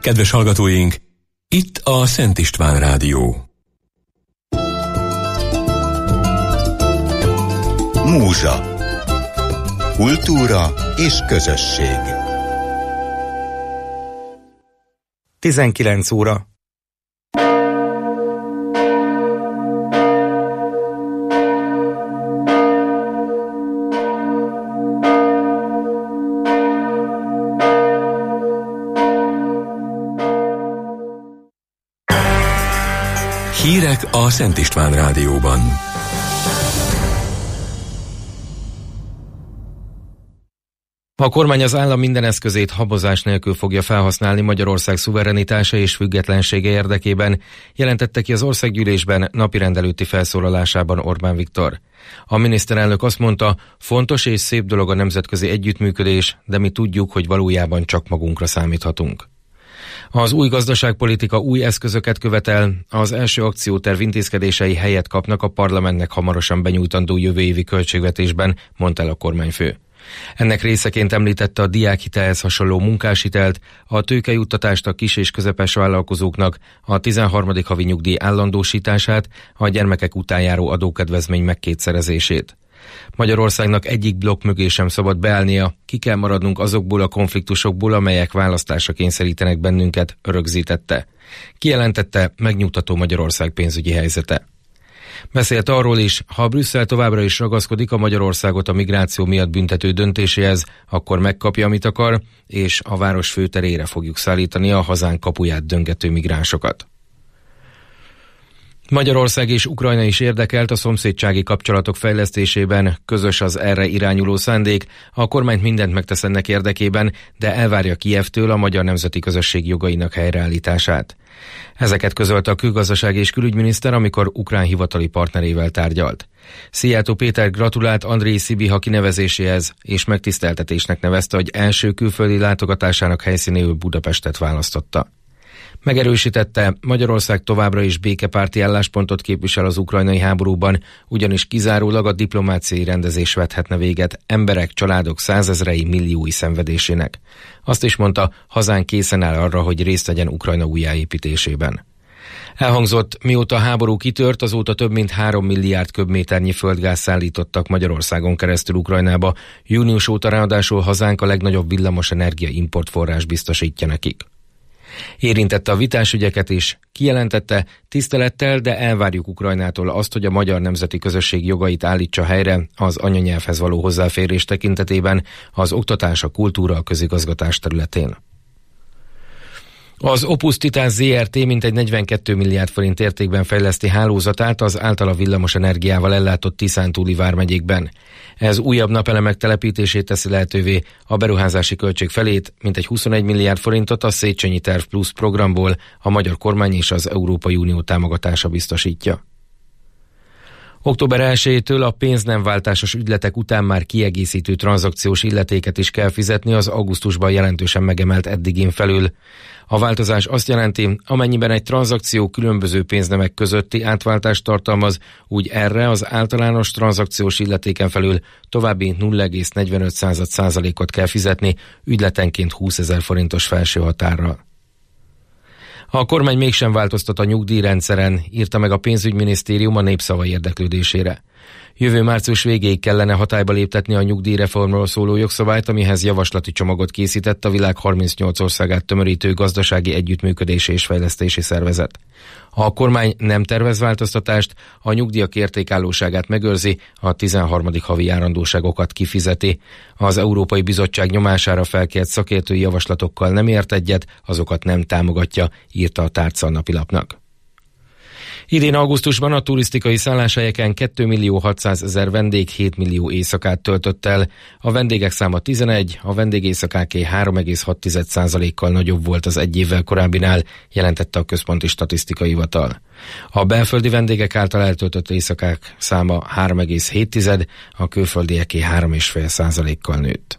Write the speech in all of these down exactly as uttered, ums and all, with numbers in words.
Kedves hallgatóink, itt a Szent István Rádió. Múzsa. Kultúra és közösség. tizenkilenc óra. Hírek a Szent István Rádióban. A kormány az állam minden eszközét habozás nélkül fogja felhasználni Magyarország szuverenitása és függetlensége érdekében, jelentette ki az országgyűlésben napirend előtti felszólalásában Orbán Viktor. A miniszterelnök azt mondta, fontos és szép dolog a nemzetközi együttműködés, de mi tudjuk, hogy valójában csak magunkra számíthatunk. Az új gazdaságpolitika új eszközöket követel, az első akcióterv intézkedései helyet kapnak a parlamentnek hamarosan benyújtandó jövő évi költségvetésben, mondta el a kormányfő. Ennek részeként említette a diákhitelhez hasonló munkáshitelt, a tőkejuttatást a kis és közepes vállalkozóknak, a tizenharmadik havi nyugdíj állandósítását, a gyermekek után járó adókedvezmény megkétszerezését. Magyarországnak egyik blokk mögé sem szabad beállnia, ki kell maradnunk azokból a konfliktusokból, amelyek választásra kényszerítenek bennünket, rögzítette. Kijelentette, megnyugtató Magyarország pénzügyi helyzete. Beszélt arról is, ha Brüsszel továbbra is ragaszkodik a Magyarországot a migráció miatt büntető döntéséhez, akkor megkapja, amit akar, és a város főterére fogjuk szállítani a hazánk kapuját döngető migránsokat. Magyarország és Ukrajna is érdekelt a szomszédsági kapcsolatok fejlesztésében, közös az erre irányuló szándék, a kormány mindent megtesz ennek érdekében, de elvárja Kijevtől a magyar nemzeti közösség jogainak helyreállítását. Ezeket közölte a külgazdasági és külügyminiszter, amikor ukrán hivatali partnerével tárgyalt. Szijjártó Péter gratulált Andrej Szibiha kinevezéséhez, és megtiszteltetésnek nevezte, hogy első külföldi látogatásának helyszínéül Budapestet választotta. Megerősítette, Magyarország továbbra is békepárti álláspontot képvisel az ukrajnai háborúban, ugyanis kizárólag a diplomáciai rendezés vethetne véget emberek, családok százezrei, milliói szenvedésének. Azt is mondta, hazánk készen áll arra, hogy részt vegyen Ukrajna újjáépítésében. Elhangzott, mióta a háború kitört, azóta több mint három milliárd köbméternyi földgáz szállítottak Magyarországon keresztül Ukrajnába, június óta ráadásul hazánk a legnagyobb villamosenergia importforrás biztosítja nekik. Érintette a vitás ügyeket is, kijelentette, tisztelettel, de elvárjuk Ukrajnától azt, hogy a magyar nemzeti közösség jogait állítsa helyre az anyanyelvhez való hozzáférés tekintetében, az oktatás, a kultúra, a közigazgatás területén. Az Opus Titan zé er té mintegy negyvenkét milliárd forint értékben fejleszti hálózatát az általa villamos energiával ellátott Tiszántúli vármegyékben. Ez újabb napelemek telepítését teszi lehetővé, a beruházási költség felét, mintegy huszonegy milliárd forintot a Széchenyi Terv Plus programból a magyar kormány és az Európai Unió támogatása biztosítja. október elsejétől a pénznemváltásos ügyletek után már kiegészítő tranzakciós illetéket is kell fizetni az augusztusban jelentősen megemelt eddigin felül. A változás azt jelenti, amennyiben egy tranzakció különböző pénznemek közötti átváltást tartalmaz, úgy erre az általános tranzakciós illetéken felül további nulla egész negyvenöt százalékot kell fizetni, ügyletenként húszezer forintos felső határral. A kormány mégsem változtat a nyugdíjrendszeren, írta meg a pénzügyminisztérium a Népszava érdeklődésére. Jövő március végéig kellene hatályba léptetni a nyugdíjreformról szóló jogszabályt, amihez javaslati csomagot készített a világ harmincnyolc országát tömörítő gazdasági együttműködési és fejlesztési szervezet. Ha a kormány nem tervez változtatást, a nyugdíjak értékállóságát megőrzi, a tizenharmadik havi járandóságokat kifizeti. Az Európai Bizottság nyomására felkért szakértői javaslatokkal nem ért egyet, azokat nem támogatja, írta a Tárca napilapnak. Idén augusztusban a turisztikai szálláshelyeken két millió hatszázezer vendég hét millió éjszakát töltött el. A vendégek száma tizenegy, a vendégéjszakáké három egész hat százalékkal nagyobb volt az egy évvel korábbinál, jelentette a Központi Statisztikai Hivatal. A belföldi vendégek által eltöltött éjszakák száma három egész hét, a külföldieké három egész öt százalékkal nőtt.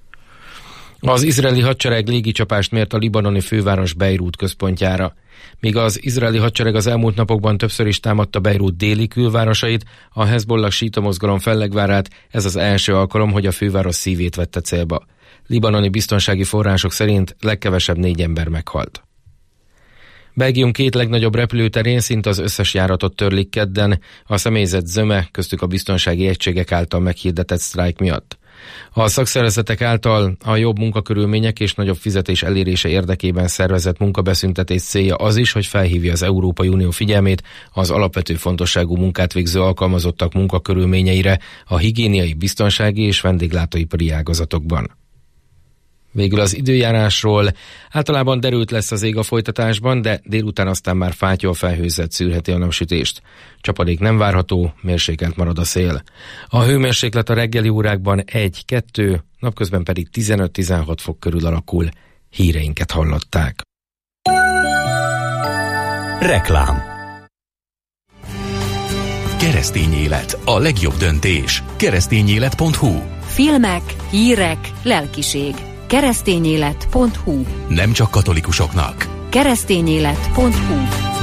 Az izraeli hadsereg légicsapást mért a libanoni főváros Bejrút központjára. Míg az izraeli hadsereg az elmúlt napokban többször is támadta Bejrút déli külvárosait, a Hezbollah síta mozgalom fellegvárát, ez az első alkalom, hogy a főváros szívét vette célba. Libanoni biztonsági források szerint legkevesebb négy ember meghalt. Belgium két legnagyobb repülőterén szinte az összes járatot törlik kedden, a személyzet zöme, köztük a biztonsági egységek által meghirdetett sztrájk miatt. A szakszervezetek által a jobb munkakörülmények és nagyobb fizetés elérése érdekében szervezett munkabeszüntetés célja az is, hogy felhívja az Európai Unió figyelmét az alapvető fontosságú munkát végző alkalmazottak munkakörülményeire a higiéniai, biztonsági és vendéglátóipari ágazatokban. Végül az időjárásról. Általában derült lesz az ég a folytatásban, de délután aztán már fátyol felhőzet szűrheti a napsütést. Csapadék nem várható, mérsékelt marad a szél. A hőmérséklet a reggeli órákban egy-kettő, napközben pedig tizenöt-tizenhat fok körül alakul. Híreinket hallották. Reklám. Keresztény élet, a legjobb döntés. keresztényélet pont hu. Filmek, hírek, lelkiség. keresztényélet pont hu. Nem csak katolikusoknak. keresztényélet pont hu.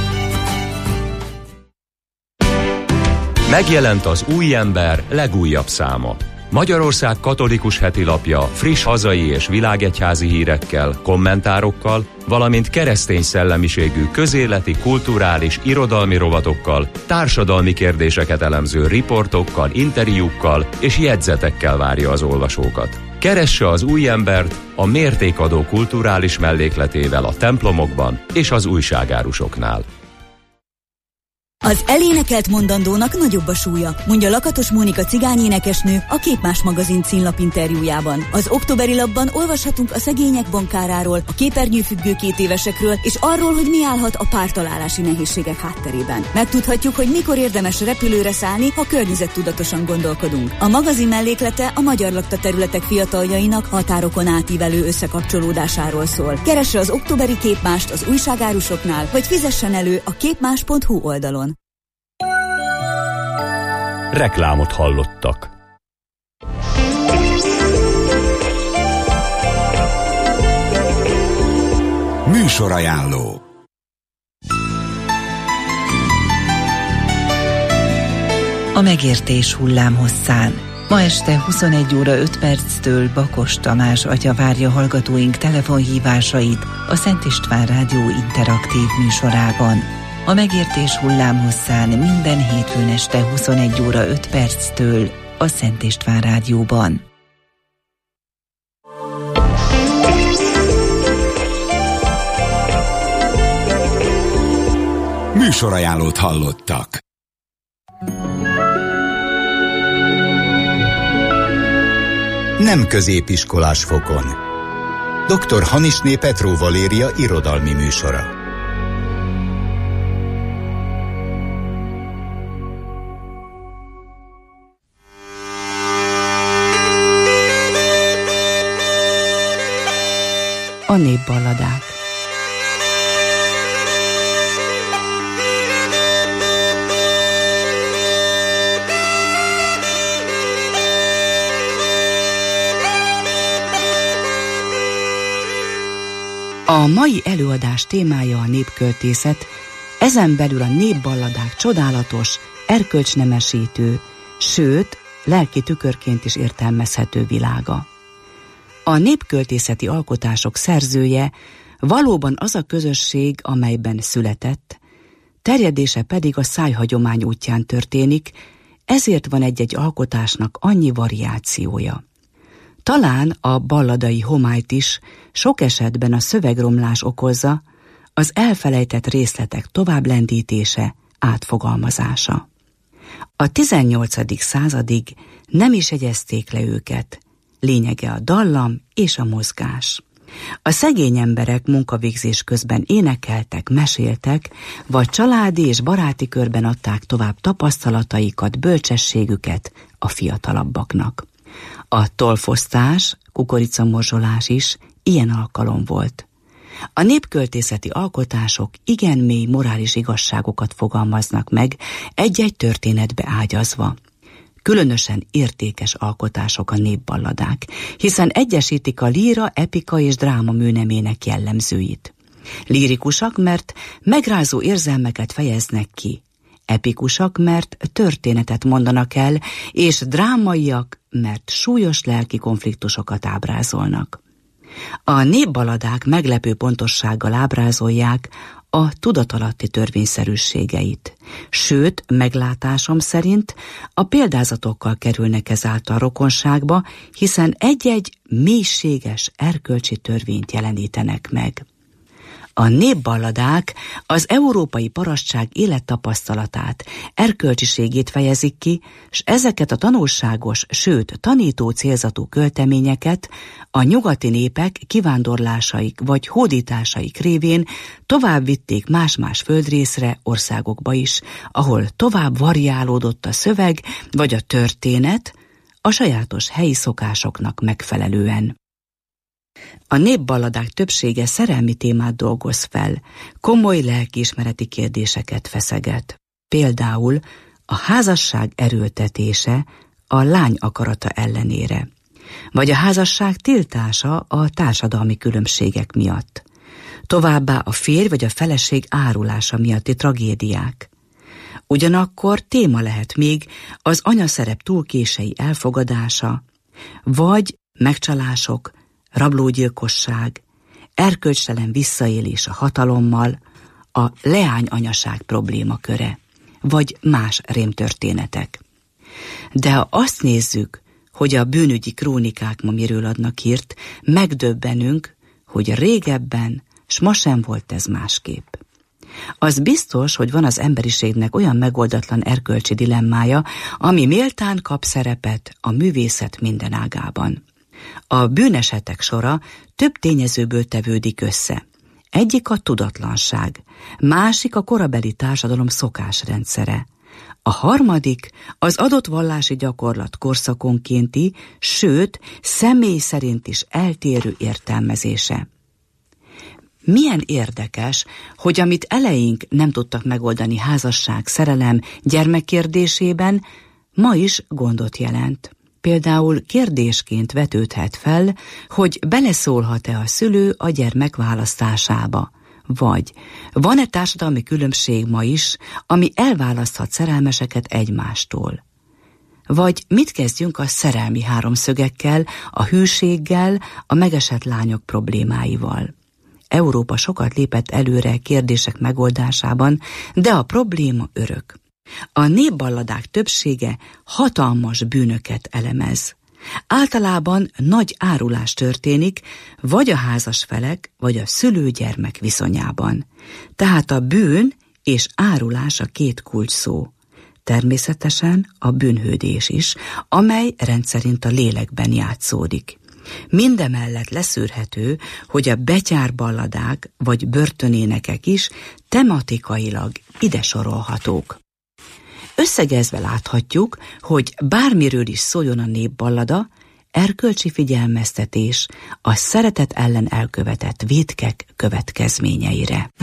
Megjelent az Új Ember legújabb száma. Magyarország katolikus hetilapja friss hazai és világegyházi hírekkel, kommentárokkal, valamint keresztény szellemiségű közéleti, kulturális, irodalmi rovatokkal, társadalmi kérdéseket elemző riportokkal, interjúkkal és jegyzetekkel várja az olvasókat. Keresse az Új Embert a mértékadó kulturális mellékletével a templomokban és az újságárusoknál. Az elénekelt mondandónak nagyobb a súlya, mondja Lakatos Mónika cigányénekesnő a Képmás magazin címlap interjújában. Az októberi lapban olvashatunk a szegények bankáráról, a képernyőfüggő két évesekről, és arról, hogy mi állhat a pártalálási nehézségek hátterében. Megtudhatjuk, hogy mikor érdemes repülőre szállni, ha környezettudatosan gondolkodunk. A magazin melléklete a magyar lakta területek fiataljainak határokon átívelő összekapcsolódásáról szól. Keresse az októberi Képmást az újságárusoknál, vagy fizessen elő a képmás pont hu oldalon. Reklámot hallottak. Műsorajánló. A megértés hullámhosszán. Ma este huszonegy óra öt perctől Bakos Tamás atya várja hallgatóink telefonhívásait a Szent István Rádió interaktív műsorában. A megértés hullámhosszán minden hétfőn este huszonegy óra öt perctől a Szent István Rádióban. Műsorajánlót hallottak. Nem középiskolás fokon. doktor Hanisné Petró Valéria irodalmi műsora. A népballadák. A mai előadás témája a népköltészet, ezen belül a népballadák csodálatos, erkölcsnemesítő, sőt, lelki tükörként is értelmezhető világa. A népköltészeti alkotások szerzője valóban az a közösség, amelyben született, terjedése pedig a szájhagyomány útján történik, ezért van egy-egy alkotásnak annyi variációja. Talán a balladai homályt is sok esetben a szövegromlás okozza, az elfelejtett részletek továbblendítése, átfogalmazása. A tizennyolcadik századig nem is jegyezték le őket, lényege a dallam és a mozgás. A szegény emberek munkavégzés közben énekeltek, meséltek, vagy családi és baráti körben adták tovább tapasztalataikat, bölcsességüket a fiatalabbaknak. A tolfosztás, kukoricamorzsolás is ilyen alkalom volt. A népköltészeti alkotások igen mély morális igazságokat fogalmaznak meg, egy-egy történetbe ágyazva. Különösen értékes alkotások a népballadák, hiszen egyesítik a líra, epika és dráma műnemének jellemzőit. Lírikusak, mert megrázó érzelmeket fejeznek ki, epikusak, mert történetet mondanak el, és drámaiak, mert súlyos lelki konfliktusokat ábrázolnak. A népballadák meglepő pontossággal ábrázolják a tudatalatti törvényszerűségeit. Sőt, meglátásom szerint a példázatokkal kerülnek ezáltal rokonságba, hiszen egy-egy mélységes erkölcsi törvényt jelenítenek meg. A népballadák az európai parasztság élettapasztalatát, erkölcsiségét fejezik ki, s ezeket a tanulságos, sőt tanító célzatú költeményeket a nyugati népek kivándorlásaik vagy hódításaik révén tovább vitték más-más földrészre, országokba is, ahol tovább variálódott a szöveg vagy a történet a sajátos helyi szokásoknak megfelelően. A népballadák többsége szerelmi témát dolgoz fel, komoly lelkiismereti kérdéseket feszeget. Például a házasság erőltetése a lány akarata ellenére, vagy a házasság tiltása a társadalmi különbségek miatt. Továbbá a férj vagy a feleség árulása miatti tragédiák. Ugyanakkor téma lehet még az anyaszerep túlkései elfogadása, vagy megcsalások, rablógyilkosság, erkölcstelen visszaélés a hatalommal, a leányanyaság problémaköre, vagy más rémtörténetek. De ha azt nézzük, hogy a bűnügyi krónikák ma miről adnak hírt, megdöbbenünk, hogy régebben, s ma sem volt ez másképp. Az biztos, hogy van az emberiségnek olyan megoldatlan erkölcsi dilemmája, ami méltán kap szerepet a művészet minden ágában. A bűnesetek sora több tényezőből tevődik össze. Egyik a tudatlanság, másik a korabeli társadalom szokásrendszere. A harmadik az adott vallási gyakorlat korszakonkénti, sőt, személy szerint is eltérő értelmezése. Milyen érdekes, hogy amit eleink nem tudtak megoldani házasság, szerelem, gyermek kérdésében, ma is gondot jelent. Például kérdésként vetődhet fel, hogy beleszólhat-e a szülő a gyermek választásába, vagy van-e társadalmi különbség ma is, ami elválaszthat szerelmeseket egymástól. Vagy mit kezdjünk a szerelmi háromszögekkel, a hűséggel, a megesett lányok problémáival. Európa sokat lépett előre kérdések megoldásában, de a probléma örök. A népballadák többsége hatalmas bűnöket elemez. Általában nagy árulás történik, vagy a házas felek, vagy a szülő-gyermek viszonyában. Tehát a bűn és árulás a két kulcs szó. Természetesen a bűnhődés is, amely rendszerint a lélekben játszódik. Mindemellett leszűrhető, hogy a betyárballadák vagy börtönénekek is tematikailag ide sorolhatók. Összegezve láthatjuk, hogy bármiről is szóljon a népballada, erkölcsi figyelmeztetés a szeretet ellen elkövetett vétkek következményeire.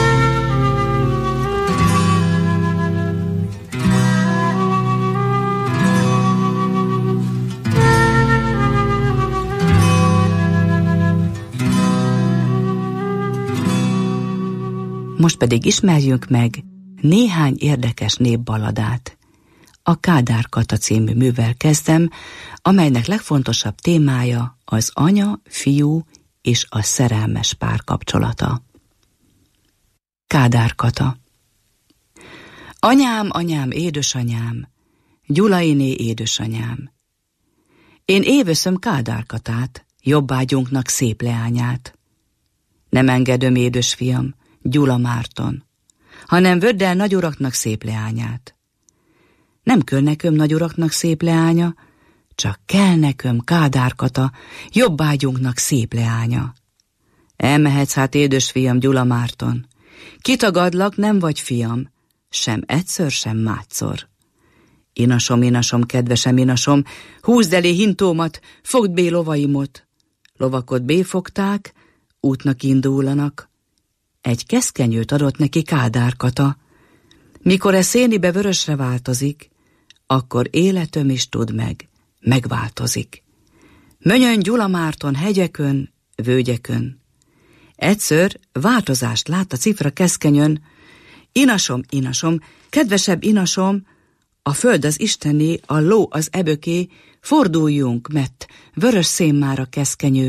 Most pedig ismerjünk meg néhány érdekes népballadát. A Kádár Kata című művel kezdem, amelynek legfontosabb témája az anya, fiú és a szerelmes pár kapcsolata. Kádár Kata. Anyám, anyám, édesanyám, Gyulainé édesanyám. Én évöszöm Kádár Katát, jobbágyunknak szép leányát. Nem engedöm, édesfiam, Gyula Márton, hanem vödd el nagyuraknak szép leányát. Nem kell neköm nagyuraknak szép leánya, csak kell neköm Kádár Kata, jobbágyunknak szép leánya. Elmehetsz hát, édesfiam, Gyula Márton. Kitagadlak, nem vagy fiam, sem egyszer, sem mátszor. Inasom, inasom, kedvesem inasom, húzd elé hintómat, fogd bé lovaimot. Lovakot béfogták, útnak indulanak. Egy keszkenyőt adott neki Kádár Kata. Mikor e szénibe vörösre változik, akkor életöm is tud meg, megváltozik. Mönyön Gyula Márton hegyekön, völgyekön. Egyszer változást lát a cifra keszkenyön. Inasom, inasom, kedvesebb inasom, a föld az Istené, a ló az eböké, forduljunk, mert vörös szén már a keszkenyő,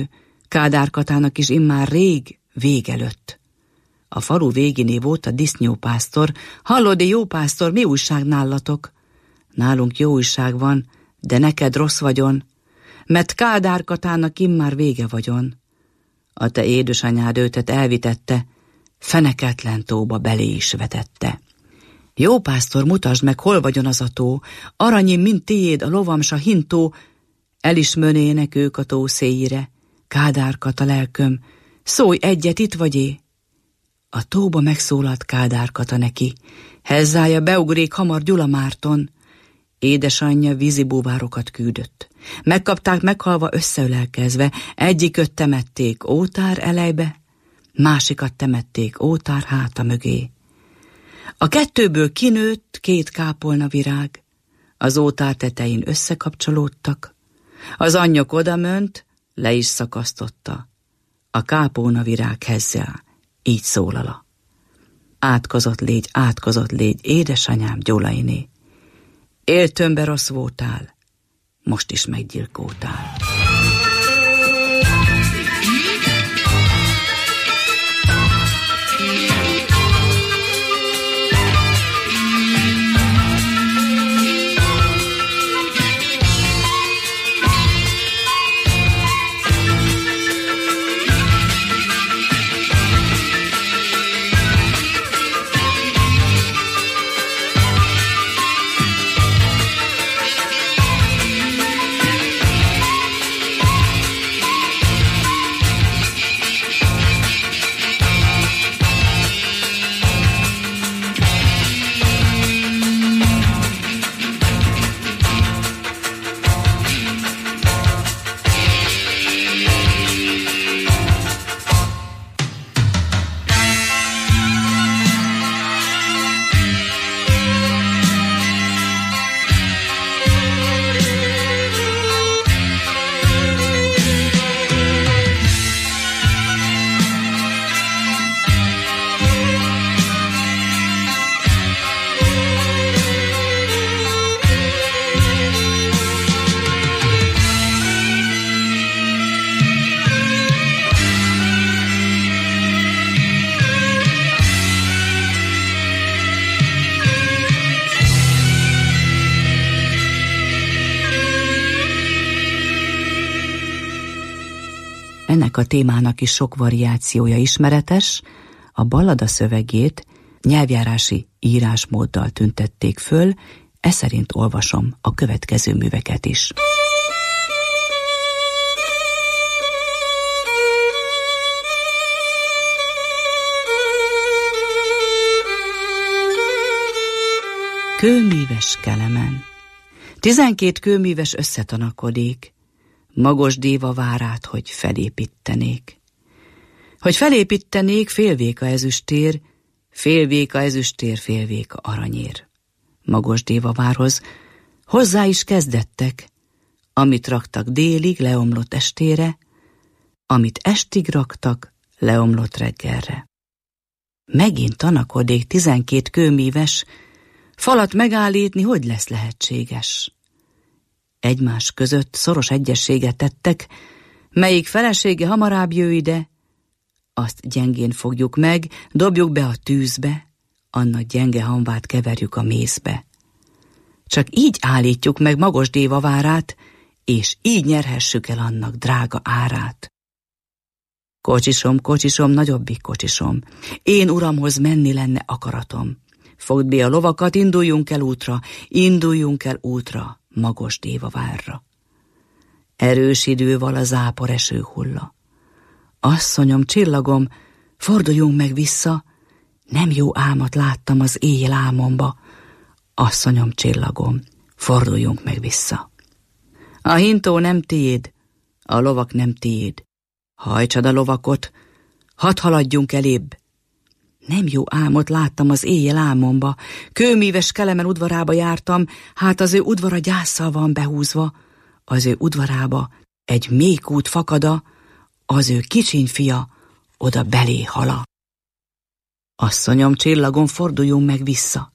Kádár Katának is immár rég vége lött. A falu végéné volt a disznópásztor. Hallod, jó pásztor, mi újság nálatok? Nálunk jó újság van, de neked rossz vagyon, mert Kádár Katának immár vége vagyon. A te édesanyád őtet elvitette, feneketlen tóba belé is vetette. Jó pásztor, mutasd meg, hol vagyon az a tó, aranyim, mint tiéd, a lovam s a hintó, elismernének ők a tó széjére. Kádár Kata lelköm, szólj egyet, itt vagy-é? A tóba megszólalt Kádár Kata neki, hezzája beugrék hamar Gyula Márton. Édesanyja vízibúvárokat küldött. Megkapták meghalva összeölelkezve, egyiköt temették ótár elejbe, másikat temették ótár háta mögé. A kettőből kinőtt két kápolna virág, az ótár tetején összekapcsolódtak, az anyjok odamönt, le is szakasztotta. A kápolna virág hezzá, így szólala. Átkozott légy, átkozott légy, édesanyám Gyulainé. Éltömbe rossz voltál, most is meggyilkoltál. Ennek a témának is sok variációja ismeretes, a ballada szövegét nyelvjárási írásmóddal tüntették föl, e szerint olvasom a következő műveket is. Kőmíves Kelemen. Tizenkét kőmíves összetanakodik, Magos Déva várát, hogy felépítenék. Hogy felépítenék, félvéka ezüstér, félvéka ezüstér, félvéka aranyér. Magos Déva várhoz hozzá is kezdettek, amit raktak délig, leomlott estére, amit estig raktak, leomlott reggelre. Megint tanakodék tizenkét kőmíves, falat megállítni hogy lesz lehetséges? Egymás között szoros egyességet tettek, melyik felesége hamarabb jöjj ide, azt gyengén fogjuk meg, dobjuk be a tűzbe, annak gyenge hamvát keverjük a mézbe. Csak így állítjuk meg Magos Déva várát, és így nyerhessük el annak drága árát. Kocsisom, kocsisom, nagyobbik kocsisom, én uramhoz menni lenne akaratom. Fogd be a lovakat, induljunk el útra, induljunk el útra, Magos Déva várra. Erős idő val a zápor eső hulla. Asszonyom, csillagom, forduljunk meg vissza, nem jó álmat láttam az éjjel álmomba. Asszonyom, csillagom, forduljunk meg vissza. A hintó nem tiéd, a lovak nem tiéd. Hajtsad a lovakot, hadd haladjunk elébb. Nem jó álmot láttam az éjjel álmomba, Kőmíves Kelemen udvarába jártam, hát az ő udvara gyásszal van behúzva, az ő udvarába egy mékút fakada, az ő kicsiny fia oda belé hala. Asszonyom, csillagon, forduljunk meg vissza.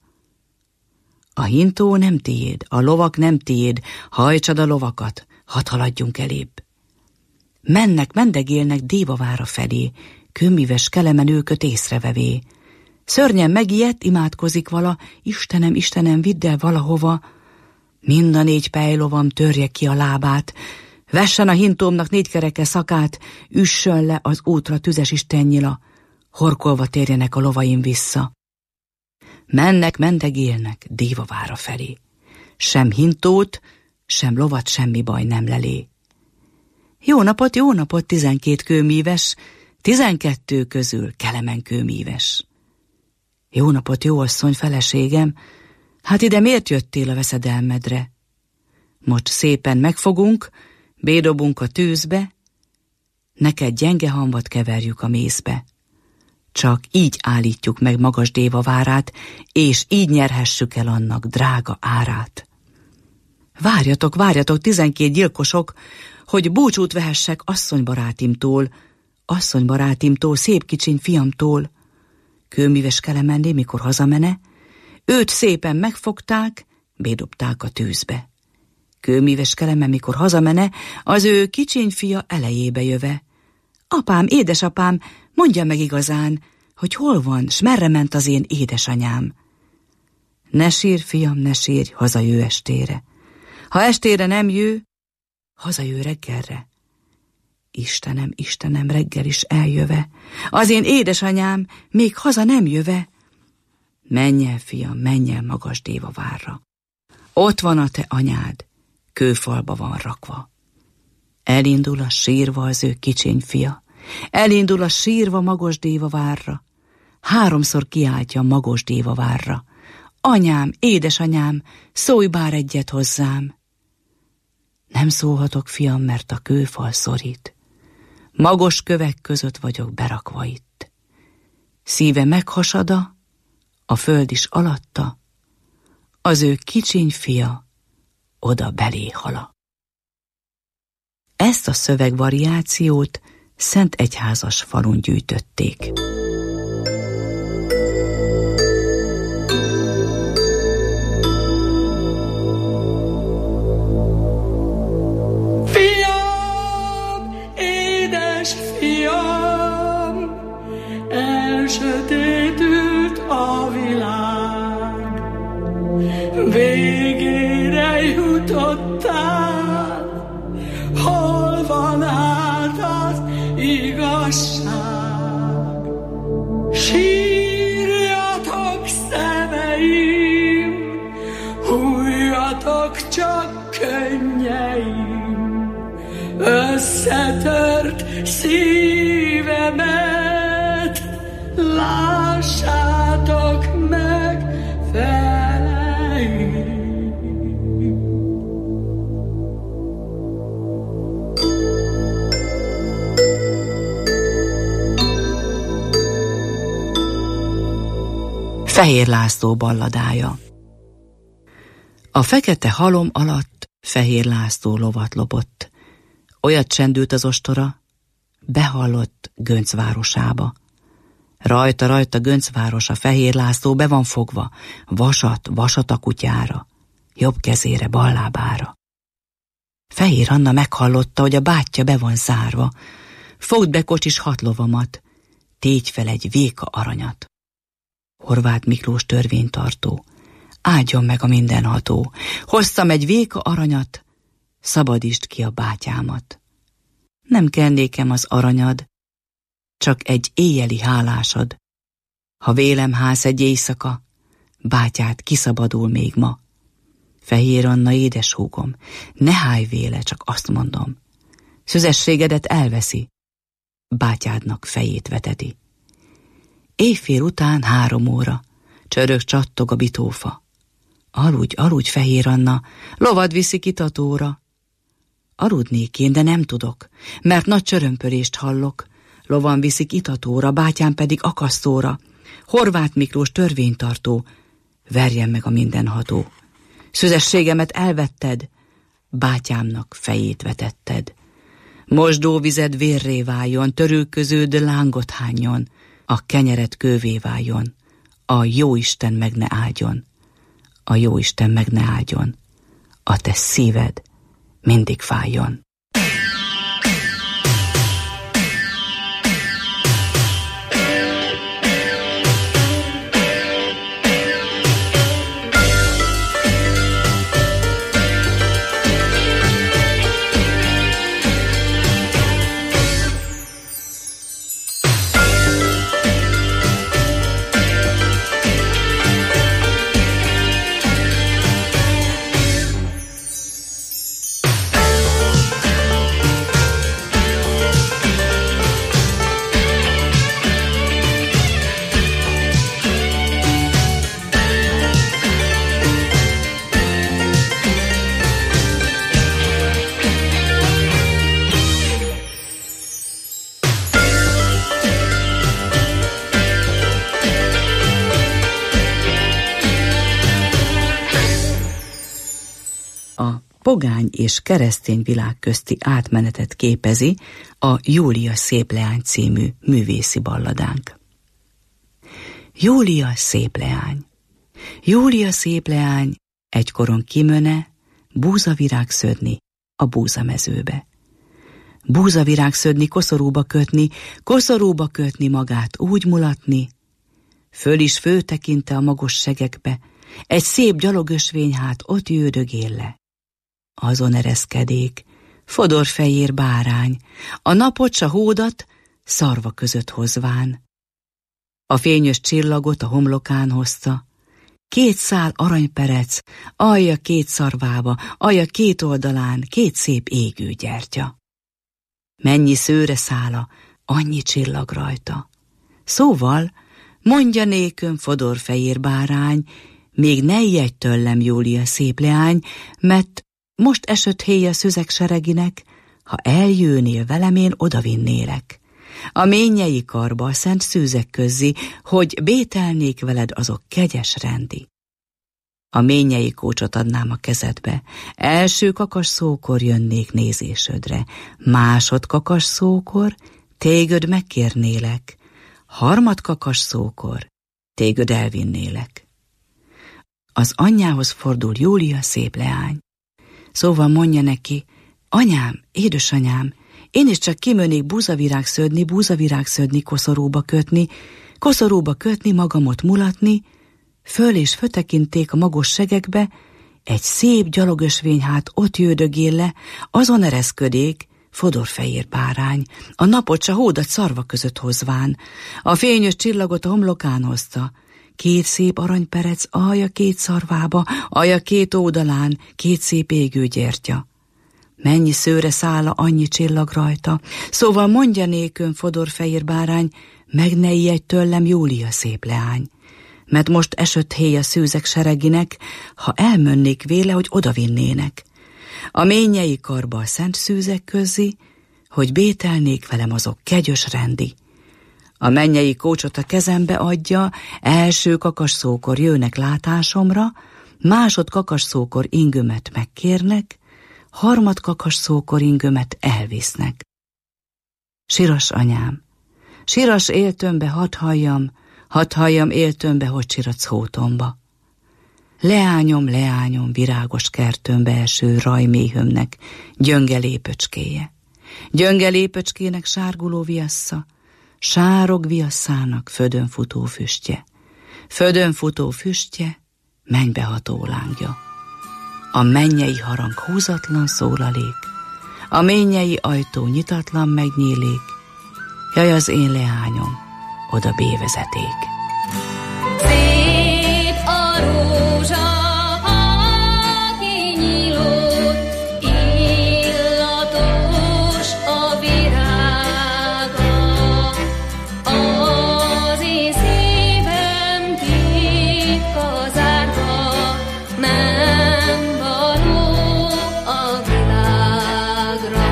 A hintó nem tiéd, a lovak nem tiéd, hajtsad a lovakat, hadd haladjunk elébb. Mennek, mendegélnek Dévavára felé, kőmíves kelemen őköt észrevevé. Szörnyen megijedt, imádkozik vala, Istenem, Istenem, vidd el valahova. Mind a négy pejlovam törje ki a lábát, vessen a hintómnak négy kereke szakát, üssön le az útra tüzes istennyila, horkolva térjenek a lovaim vissza. Mennek, mendegélnek Dévavára felé. Sem hintót, sem lovat semmi baj nem lelé. Jó napot, jó napot, tizenkét kőmíves, tizenkettő közül kelemen kőmíves. Jó napot, jó asszony, feleségem, hát ide miért jöttél a veszedelmedre? Most szépen megfogunk, bédobunk a tűzbe, neked gyenge hamvat keverjük a mészbe. Csak így állítjuk meg magas Dévavárát, és így nyerhessük el annak drága árát. Várjatok, várjatok, tizenkét gyilkosok, hogy búcsút vehessek asszonybarátimtól, asszonybarátimtól, szép kicsiny fiamtól. Kőmíves Kelemenné, mikor hazamene, őt szépen megfogták, bédobták a tűzbe. Kőmíves Kelemen, mikor hazamene, az ő kicsiny fia elejébe jöve. Apám, édesapám, mondja meg igazán, hogy hol van, s merre ment az én édesanyám. Ne sírj, fiam, ne sírj, hazajöjj estére. Ha estére nem jő, hazajöjj reggelre. Istenem, Istenem, reggel is eljöve, az én édesanyám még haza nem jöve. Menj el, fiam, menj el magas Dévavárra. Ott van a te anyád, kőfalba van rakva. Elindul a sírva az ő kicsiny fia, elindul a sírva Magos Dévavárra, háromszor kiáltja Magos Dévavárra. Anyám, édesanyám, szólj bár egyet hozzám. Nem szólhatok, fiam, mert a kőfal szorít. Magos kövek között vagyok berakva itt. Szíve meghasada, a föld is alatta, az ő kicsiny fia oda belé hala. Ezt a szövegvariációt Szent Egyházas falun gyűjtötték. Elsötétült a világ, végére jutottál, hol van át az igazság? Sírjatok, szemeim, hújjatok csak könnyeim, összetört szívemet lássátok meg, feleim. Fehér László balladája. A fekete halom alatt Fehér László lovat lopott. Olyat csendült az ostora, behallott Gönc városába. Rajta, rajta Göncváros, a Fehér László be van fogva, vasat, vasat a kutyára, jobb kezére, bal lábára. Fehér Anna meghallotta, hogy a bátyja be van zárva. Fogd be, kocsis, hat lovamat, tégy fel egy véka aranyat. Horváth Miklós törvénytartó, áldjon meg a mindenható, hoztam egy véka aranyat, szabadítsd ki a bátyámat. Nem kell nékem az aranyad, csak egy éjjeli hálásod. Ha vélem ház egy éjszaka, bátyád kiszabadul még ma. Fehér Anna, édeshúgom, ne háj véle, csak azt mondom. Szüzességedet elveszi, bátyádnak fejét veteti. Éjfél után három óra, csörög csattog a bitófa. Aludj, aludj, Fehér Anna, lovad viszik itatóra. Aludnék én, de nem tudok, mert nagy csörömpölést hallok. Lovan viszik itatóra, bátyám pedig akasztóra. Horváth Miklós törvénytartó, verjen meg a mindenható. Szüzességemet elvetted, bátyámnak fejét vetetted. Mosdóvized vérré váljon, törülköződ lángot hányjon, a kenyeret kővé váljon, a jóisten meg ne áldjon, a jóisten meg ne áldjon, a te szíved mindig fájjon. pogány és keresztény világ közti átmenetet képezi a Júlia szépleány című művészi balladánk. Júlia szépleány. Júlia szépleány egykoron kimöne búzavirág szödni a búzamezőbe. Búzavirág szödni, koszorúba kötni, koszorúba kötni, magát úgy mulatni, föl is főtekinte a magos segekbe, egy szép gyalogösvény hát ott jördögél le. Azon ereszkedék, fodorfehér bárány, a napot s a hódat szarva között hozván. A fényös csillagot a homlokán hozta, két szál aranyperec, alja két szarvába, alja két oldalán, két szép égő gyertya. Mennyi szőre szála, annyi csillag rajta. Szóval, mondja nékön fodorfehér bárány, még ne ijedj tőlem, Júlia szépleány, mert most esött héj a szüzek sereginek, ha eljönnél velem, én odavinnélek. A ménnyei karba, a szent szűzek közzi, hogy bételnék veled azok kegyes rendi. A ménnyei kócsot adnám a kezedbe, első kakas szókor jönnék nézésödre, másod kakas szókor tégöd megkérnélek, harmad kakas szókor tégöd elvinnélek. Az anyjához fordul Júlia szépleány. Szóval mondja neki, anyám, édesanyám, én is csak kimönnék búzavirág szödni, búzavirág szödni, koszorúba kötni, koszorúba kötni, magamot mulatni, föl és fötekinték a magos segekbe, egy szép gyalogösvény hát ott jördögél le, azon ereszködék, fodorfehér bárány, a napot s a hódat szarva között hozván, a fényös csillagot a homlokán hozta, két szép aranyperec, alja két szarvába, alja két oldalán, két szép égő gyertya. Mennyi szőre szála, annyi csillag rajta, szóval mondja nékön, fodorfehér bárány, meg ne ijedj tőlem, Júlia szépleány, mert most esött héj a szűzek sereginek, ha elmönnék véle, hogy odavinnének. A ménnyei karba a szent szűzek közzi, hogy bételnék velem azok kegyös rendi. A mennyei kócsot a kezembe adja, első kakas szókor jönnek látásomra, másod kakas szókor ingömet megkérnek, harmad kakas szókor ingömet elvisznek. Siras anyám, siras éltömbe, hadd halljam, hadd halljam éltömbe, hogy csiradsz hótomba. Leányom, leányom, virágos kertömbe eső rajméhömnek gyönge lépöcskéje. Gyönge lépöcskének sárguló viassza, sárog viasszának födön futó füstje. Födön futó füstje, mennybe ható lángja. A mennyei harang húzatlan szólalék, a mennyei ajtó nyitatlan megnyílik, jaj, az én leányom, oda bévezeték. Szép a rózsa, aki nyílott, illatos a virága, az én szívem titka zárva, nem való a világra.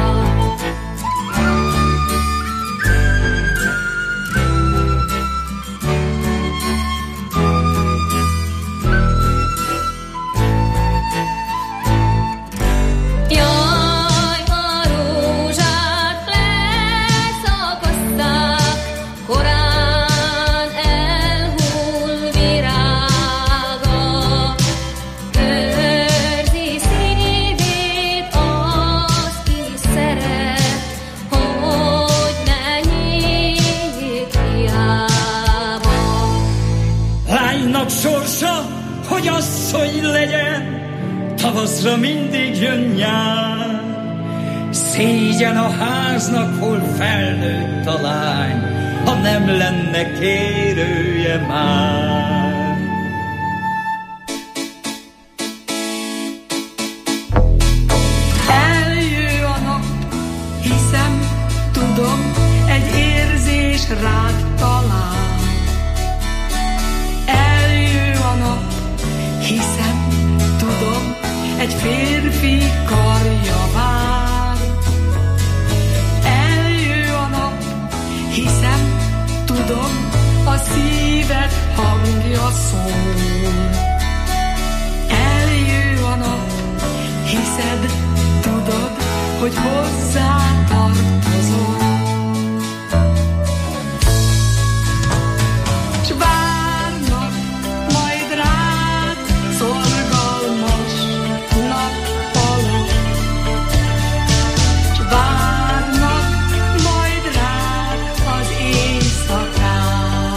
Sorsa, hogy asszony legyen, tavaszra mindig jön nyár. Szégyen a háznak, hol felnőtt a lány, ha nem lenne kérője már. Eljő a nap, hiszem, tudom, egy érzés rád talál. Hiszem, tudom, egy férfi karja vár. Eljő a nap, hiszem, tudom, a szíved hangja szól. Eljő a nap, hiszem, hiszed, tudod, hogy hozzá tartozol. S várnak majd rád szorgalmas nappalok, s várnak majd rád az éjszakák.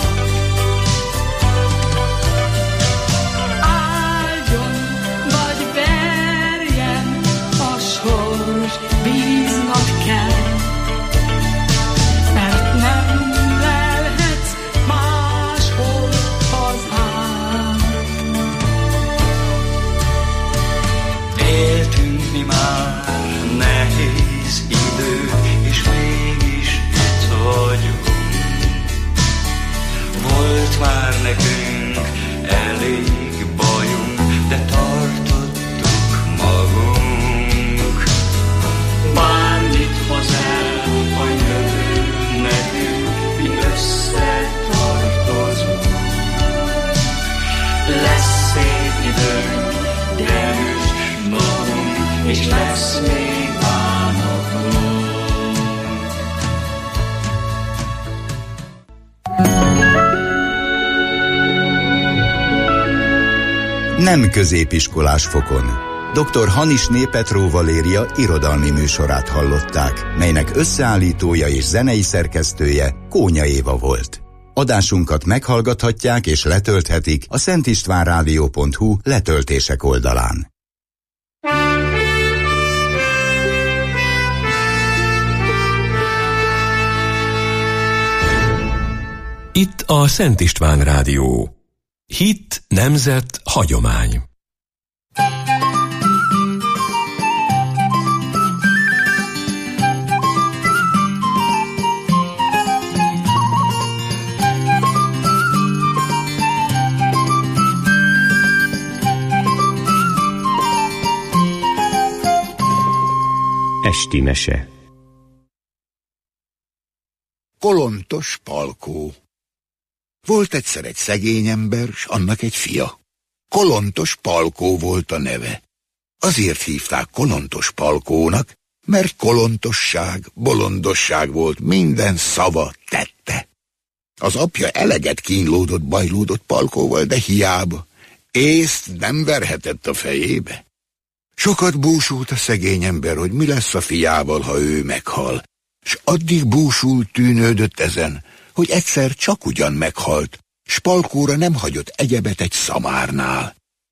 Áldjon vagy verjen a sors, bíznod kell, mert nem lelhetsz máshol hazám. Éltünk mi már nehéz idők, és mégis itt vagyunk. Volt már nekünk elég bajunk, de tartottuk magunk. Bármit hoz el a jövő nekünk, mi összetartozunk. Lesz szép időnk, de erős magunk, és lesz még bánatunk. Nem középiskolás fokon. doktor Hanisné Petró Valéria irodalmi műsorát hallották, melynek összeállítója és zenei szerkesztője Kónya Éva volt. Adásunkat meghallgathatják és letölthetik a szentistvánrádió pont hu letöltések oldalán. Itt a Szent István Rádió. Hit, nemzet, hagyomány. Esti mese. Kolontos Palkó. Volt egyszer egy szegény ember, s annak egy fia. Kolontos Palkó volt a neve. Azért hívták Kolontos Palkónak, mert kolontosság, bolondosság volt minden szava, tette. Az apja eleget kínlódott, bajlódott Palkóval, de hiába. Észt nem verhetett a fejébe. Sokat búsult a szegény ember, hogy mi lesz a fiával, ha ő meghal. S addig búsult, tűnődött ezen, hogy egyszer csak ugyan meghalt, s Palkóra nem hagyott egyebet egy szamárnál.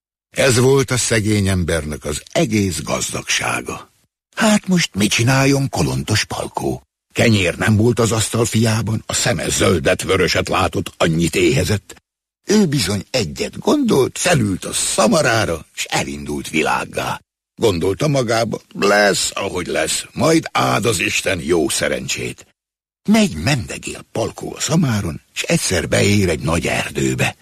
Ez volt a szegény embernek az egész gazdagsága. Hát most mit csináljon Kolontos Palkó? Kenyér nem volt az asztal fiában, a szeme zöldet, vöröset látott, annyit éhezett. Ő bizony egyet gondolt, felült a szamarára, s elindult világgá. Gondolta magába, lesz, ahogy lesz, majd áld az Isten jó szerencsét. Megy mendegél Palkó a szamáron, s egyszer beér egy nagy erdőbe.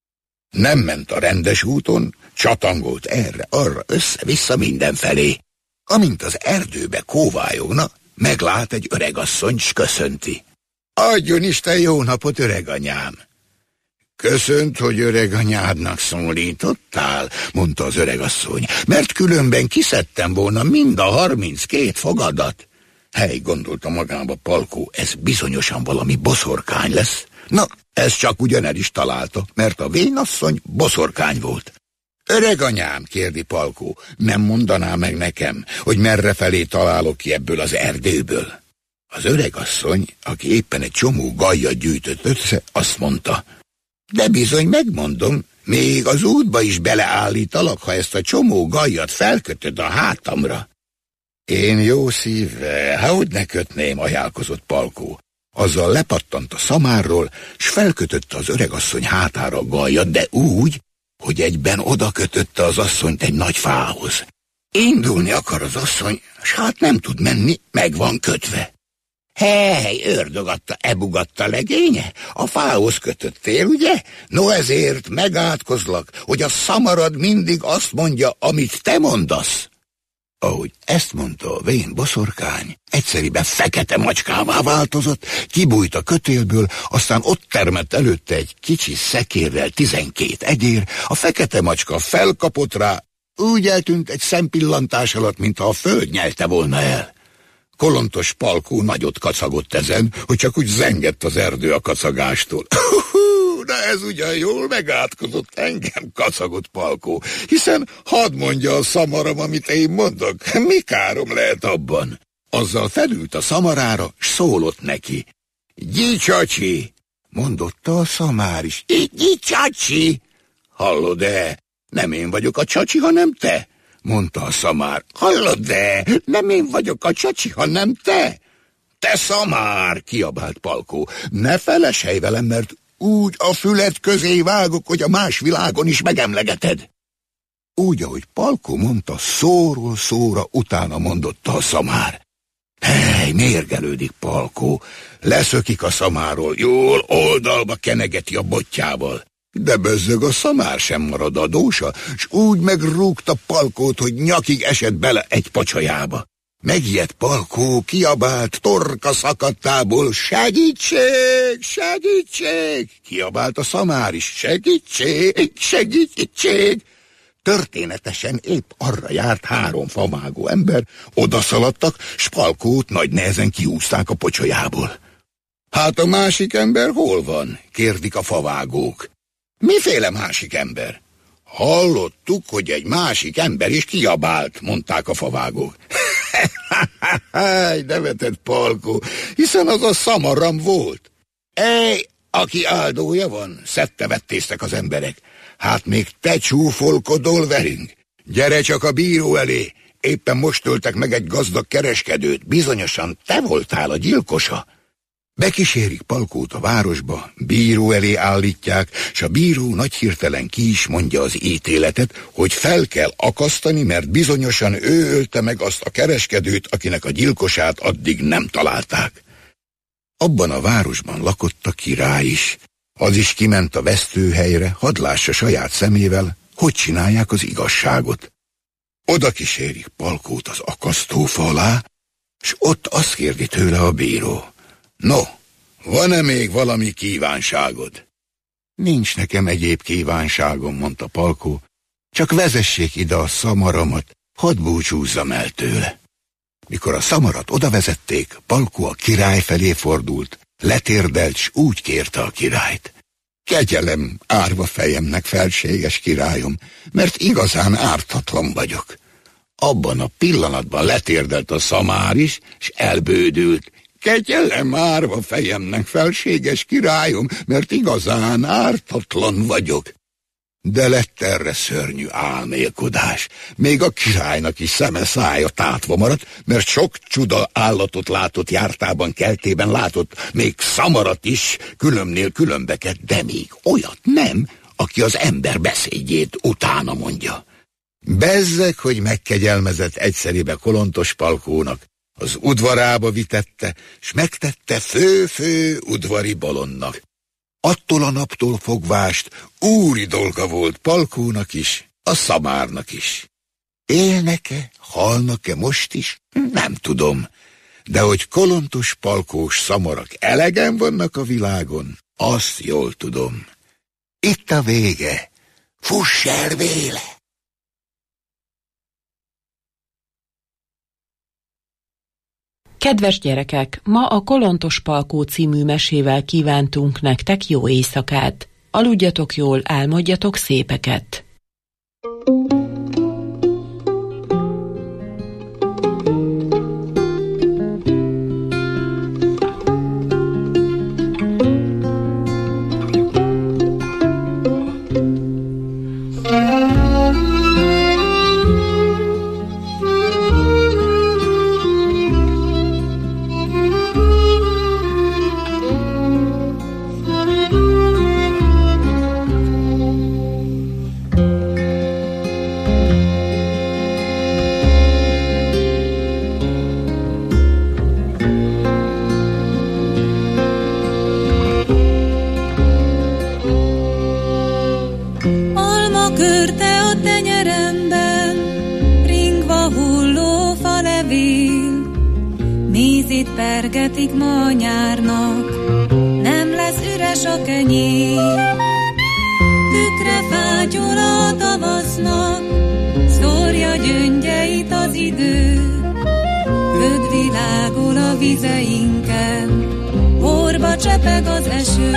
Nem ment a rendes úton, csatangolt erre, arra, össze-vissza mindenfelé. Amint az erdőbe kóvályogna, meglát egy öregasszony, s köszönti. Adjon Isten jó napot, öreganyám! Köszönt, hogy öreganyádnak szólítottál, mondta az öregasszony, mert különben kiszedtem volna mind a harminckét fogadat. Hely, gondolta magába Palkó, ez bizonyosan valami boszorkány lesz. Na, ez csak ugyan el is találta, mert a vénasszony boszorkány volt. Öreganyám, kérdi Palkó, nem mondaná meg nekem, hogy merrefelé találok ki ebből az erdőből? Az öregasszony, aki éppen egy csomó gajjat gyűjtött össze, azt mondta, de bizony megmondom, még az útba is beleállítalak, ha ezt a csomó gajjat felkötöd a hátamra. Én jó szívvel, hogy ne kötném, ajánlkozott Palkó. Azzal lepattant a szamárról, s felkötötte az öregasszony hátára a gajjat, de úgy, hogy egyben oda kötötte az asszonyt egy nagy fához. Indulni akar az asszony, s hát nem tud menni, meg van kötve. Hely, ördögatta, ebugatta legénye, a fához kötöttél, ugye? No ezért megátkozlak, hogy a szamarad mindig azt mondja, amit te mondasz. Ahogy ezt mondta a vén boszorkány, egyszeriben fekete macskává változott, kibújt a kötélből, aztán ott termett előtte egy kicsi szekérrel tizenkét egér, a fekete macska felkapott rá, Úgy eltűnt egy szempillantás alatt, mintha a föld nyelte volna el. Kolontos Palkó nagyot kacagott ezen, hogy csak úgy zengett az erdő a kacagástól. De ez ugyan jól megátkozott, engem kacagott Palkó, hiszen hadd mondja a szamaram, amit én mondok, mi károm lehet abban. Azzal felült a szamarára, s szólott neki. Gyicsacsi, mondotta a szamár is. Gyicsacsi! Hallod-e? Nem én vagyok a csacsi, hanem te, mondta a szamár. Hallod-e? Nem én vagyok a csacsi, hanem te. Te szamár, kiabált Palkó. Ne feleshelj velem, mert úgy a füled közé vágok, hogy a más világon is megemlegeted. Úgy, ahogy Palkó mondta, szóról szóra utána mondotta a szamár. Hely, mérgelődik Palkó, leszökik a szamáról, jól oldalba kenegeti a botjával. De bezzeg a szamár sem marad adósa, s úgy megrúgta Palkót, hogy nyakig esett bele egy pacsajába. Megijedt Palkó, kiabált torka szakadtából, segítség, segítség! Kiabált a szamár is, segítség, segítség! Történetesen épp arra járt három favágó ember, odaszaladtak, s Palkót nagy nehezen kiúzták a pocsolyából. Hát a másik ember hol van? Kérdik a favágók. Miféle másik ember? Hallottuk, hogy egy másik ember is kiabált, mondták a favágók. Háj, nevetett Palkó, hiszen az a szamaram volt. Ej, aki áldója van, szedte-vettéztek az emberek. Hát még te csúfolkodol velünk. Gyere csak a bíró elé, éppen most öltek meg egy gazdag kereskedőt, bizonyosan te voltál a gyilkosa. Bekísérik Palkót a városba, bíró elé állítják, s a bíró nagy hirtelen ki is mondja az ítéletet, hogy fel kell akasztani, mert bizonyosan ő ölte meg azt a kereskedőt, akinek a gyilkosát addig nem találták. Abban a városban lakott a király is. Az is kiment a vesztőhelyre, hadd lássa saját szemével, hogy csinálják az igazságot. Oda kísérik Palkót az akasztófa alá, s ott azt kérdi tőle a bíró. No, van-e még valami kívánságod? Nincs nekem egyéb kívánságom, mondta Palkó, csak vezessék ide a szamaramat, hadd búcsúzzam el tőle. Mikor a szamarat odavezették, Palkó a király felé fordult, letérdelt, s úgy kérte a királyt. Kegyelem árva fejemnek, felséges királyom, mert igazán ártatlan vagyok. Abban a pillanatban letérdelt a szamár is, s elbődült. Kegyelem árva fejemnek, felséges királyom, mert igazán ártatlan vagyok. De lett erre szörnyű álmélkodás. Még a királynak is szeme szája tátva maradt, mert sok csuda állatot látott jártában, keltében látott, még szamarat is, különbnél különbeket, de még olyat nem, aki az ember beszédjét utána mondja. Bezzeg, hogy megkegyelmezett egyszeribe Kolontos Palkónak, az udvarába vitette, s megtette fő-fő udvari bolondnak. Attól a naptól fogvást úri dolga volt Palkónak is, a szamárnak is. Élnek-e, halnak-e most is? Nem tudom, de hogy Kolontos Palkós szamarak elegen vannak a világon, azt jól tudom. Itt a vége, fuss el véle! Kedves gyerekek, ma a Kolontos Palkó című mesével kívántunk nektek jó éjszakát. Aludjatok jól, álmodjatok szépeket! Pergetik ma a nyárnak, nem lesz üres a kenyér. Tükre fátyol a tavasznak, szól a gyöngyeit az idő, köd világol a vizeinken, porba csepeg az eső.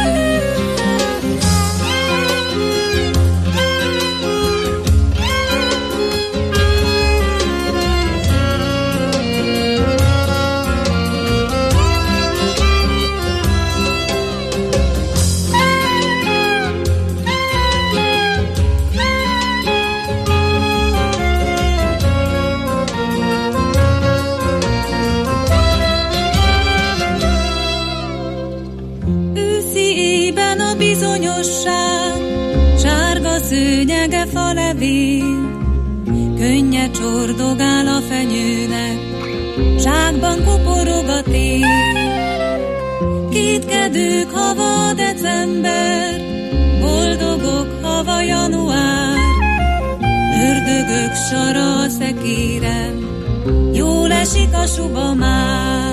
Bizonyosság, sárga szőnyege falevél, könnye csordogál a fenyőnek, zsákban kuporog a tél. Kétkedők hava december, boldogok hava január, ördögök sara a szekérem, jól esik a suba már.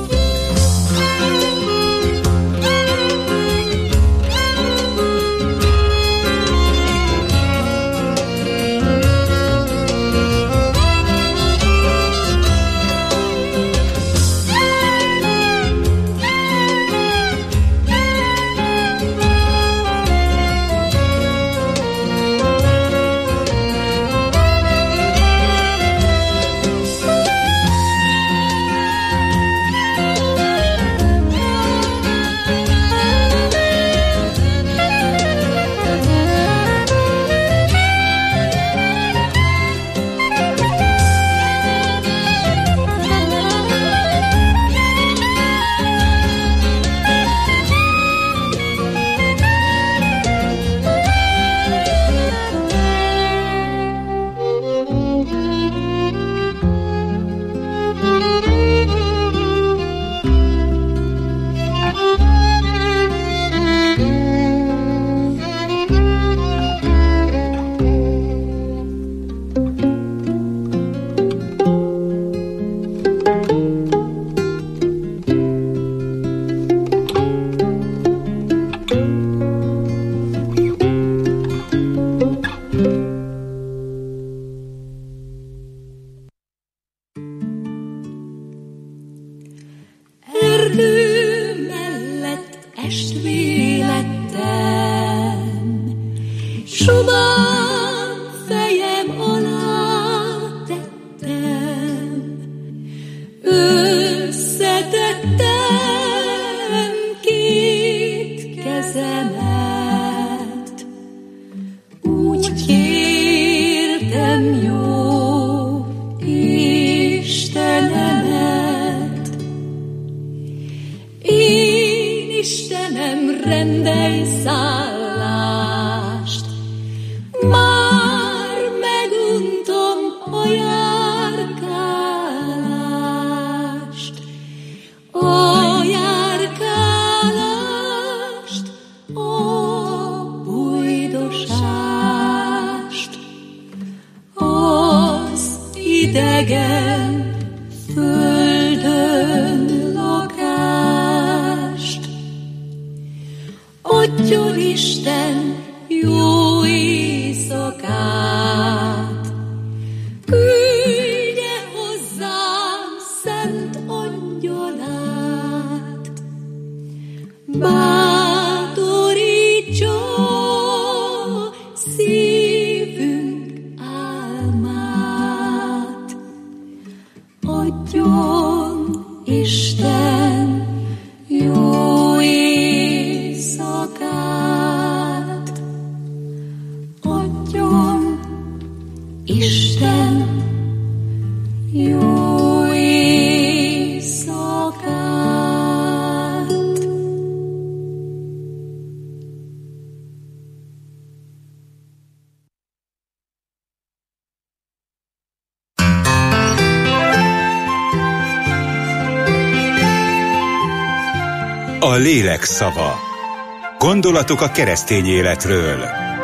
A lélek szava. Gondolatok a keresztény életről.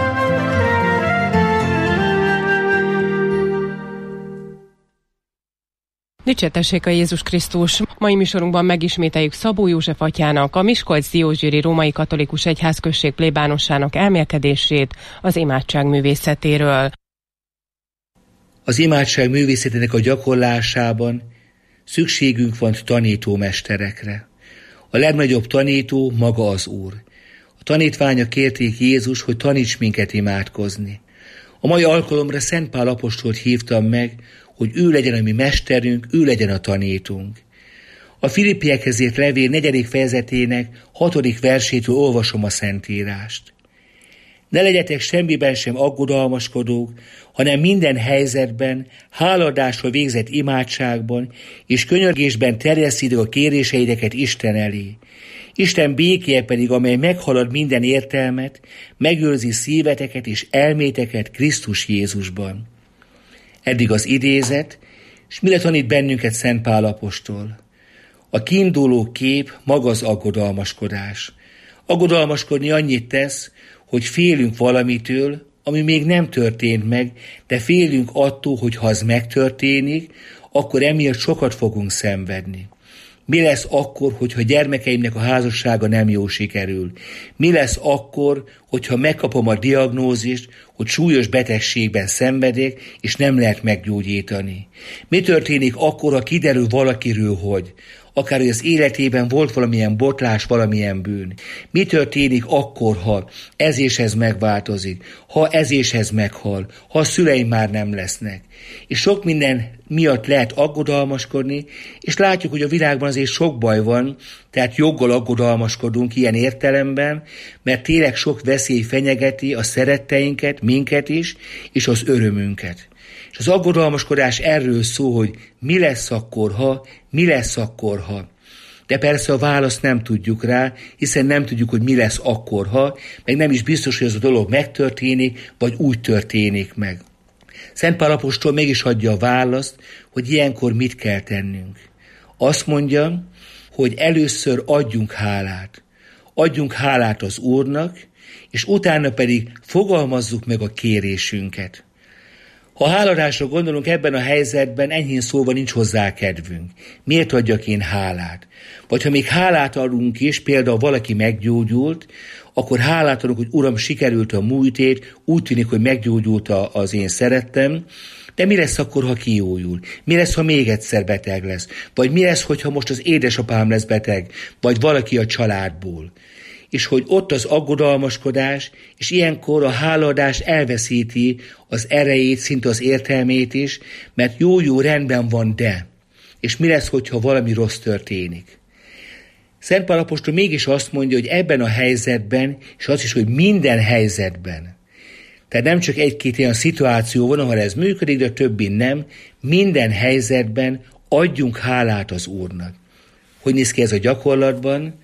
Dicsértessék a Jézus Krisztus! Mai műsorunkban megismételjük Szabó József atyának, a Miskolc-Diósgyőri Római Katolikus Egyházközség plébánosának elmélkedését az imádság művészetéről. Az imádság művészetének a gyakorlásában szükségünk van tanítómesterekre. A legnagyobb tanító maga az Úr. A tanítványok kérték Jézus, hogy taníts minket imádkozni. A mai alkalomra Szent Pál apostolt hívtam meg, hogy ő legyen a mi mesterünk, ő legyen a tanítunk. A Filippiekhez írt levél negyedik fejezetének hatodik versétől olvasom a Szentírást. Ne legyetek semmiben sem aggodalmaskodók, hanem minden helyzetben, háladásra végzett imádságban és könyörgésben terjesztitek a kéréseideket Isten elé. Isten békéje pedig, amely meghalad minden értelmet, megőrzi szíveteket és elméteket Krisztus Jézusban. Eddig az idézet, és mire tanít bennünket Szent Pál apostol? A kiinduló kép maga az aggodalmaskodás. Aggodalmaskodni annyit tesz, hogy félünk valamitől, ami még nem történt meg, de félünk attól, hogy ha az megtörténik, akkor emiatt sokat fogunk szenvedni. Mi lesz akkor, hogyha gyermekeimnek a házassága nem jól sikerül? Mi lesz akkor, hogyha megkapom a diagnózist, hogy súlyos betegségben szenvedek, és nem lehet meggyógyítani? Mi történik akkor, ha kiderül valakiről, hogy akár hogy az életében volt valamilyen botlás, valamilyen bűn? Mi történik akkor, ha ez és ez megváltozik, ha ez és ez meghal, ha a szüleim már nem lesznek? És sok minden miatt lehet aggodalmaskodni, és látjuk, hogy a világban azért sok baj van, tehát joggal aggodalmaskodunk ilyen értelemben, mert tényleg sok veszély fenyegeti a szeretteinket, minket is, és az örömünket. És az aggodalmaskodás erről szól, hogy mi lesz akkor, ha, mi lesz akkor, ha. De persze a választ nem tudjuk rá, hiszen nem tudjuk, hogy mi lesz akkor, ha, meg nem is biztos, hogy ez a dolog megtörténik, vagy úgy történik meg. Szent Pál apostol mégis adja a választ, hogy ilyenkor mit kell tennünk. Azt mondja, hogy először adjunk hálát. Adjunk hálát az Úrnak, és utána pedig fogalmazzuk meg a kérésünket. Ha háladásra gondolunk, ebben a helyzetben enyhén szólva nincs hozzá kedvünk. Miért adjak én hálát? Vagy ha még hálát adunk is, például valaki meggyógyult, akkor hálát adunk, hogy Uram, sikerült a múltét, úgy tűnik, hogy meggyógyult az én szerettem, de mi lesz akkor, ha kijójul? Mi lesz, ha még egyszer beteg lesz? Vagy mi lesz, hogyha most az édesapám lesz beteg? Vagy valaki a családból? És hogy ott az aggodalmaskodás, és ilyenkor a hálaadás elveszíti az erejét, szinte az értelmét is, mert jó-jó rendben van, de. És mi lesz, hogyha valami rossz történik? Szent Pál apostol mégis azt mondja, hogy ebben a helyzetben, és az is, hogy minden helyzetben, tehát nem csak egy-két ilyen szituáció van, ahol ez működik, de többi nem, minden helyzetben adjunk hálát az Úrnak. Hogy néz ki ez a gyakorlatban?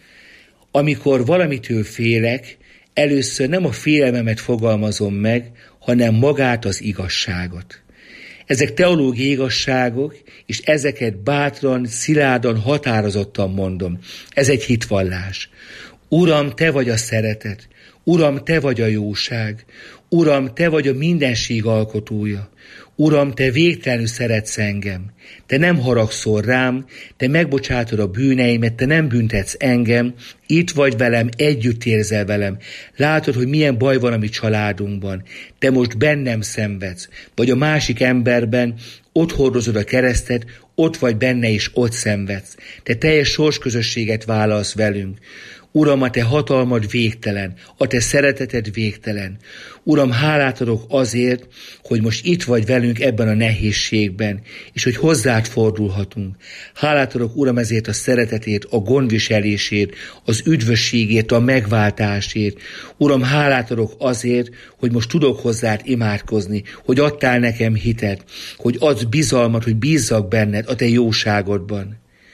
Amikor valamitől félek, először nem a félelmemet fogalmazom meg, hanem magát az igazságot. Ezek teológiai igazságok, és ezeket bátran, szilárdan, határozottan mondom. Ez egy hitvallás. Uram, te vagy a szeretet. Uram, te vagy a jóság. Uram, te vagy a mindenség alkotója. Uram, te végtelenül szeretsz engem. Te nem haragszol rám, te megbocsátod a bűneimet, te nem büntetsz engem, itt vagy velem, együtt érzel velem. Látod, hogy milyen baj van a mi családunkban. Te most bennem szenvedsz, vagy a másik emberben, ott hordozod a keresztet, ott vagy benne és ott szenvedsz. Te teljes sorsközösséget vállalsz velünk. Uram, a te hatalmad végtelen, a te szereteted végtelen. Uram, hálát adok azért, hogy most itt vagy velünk ebben a nehézségben, és hogy hozzád fordulhatunk. Hálát adok, Uram, ezért a szeretetét, a gondviselésért, az üdvösségért, a megváltásért. Uram, hálát adok azért, hogy most tudok hozzád imádkozni, hogy adtál nekem hitet, hogy adsz bizalmat, hogy bízzak benned a te jóságodban.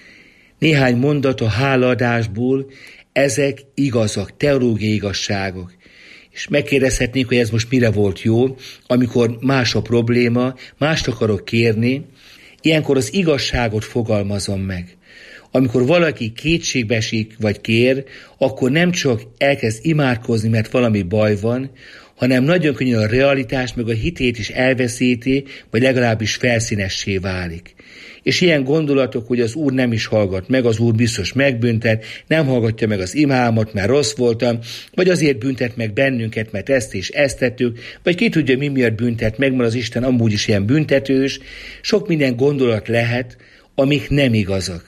Néhány mondat a hálaadásból, ezek igazak, teológiai igazságok. És megkérdezhetnénk, hogy ez most mire volt jó, amikor más a probléma, mást akarok kérni, ilyenkor az igazságot fogalmazom meg. Amikor valaki kétségbe esik vagy kér, akkor nem csak elkezd imádkozni, mert valami baj van, hanem nagyon könnyen a realitás meg a hitét is elveszíti, vagy legalábbis felszínessé válik. És ilyen gondolatok, hogy az Úr nem is hallgat meg, az Úr biztos megbüntet, nem hallgatja meg az imámat, mert rossz voltam, vagy azért büntet meg bennünket, mert ezt és ezt tettük, vagy ki tudja, mi miatt büntet meg, mert az Isten amúgy is ilyen büntetős. Sok minden gondolat lehet, amik nem igazak.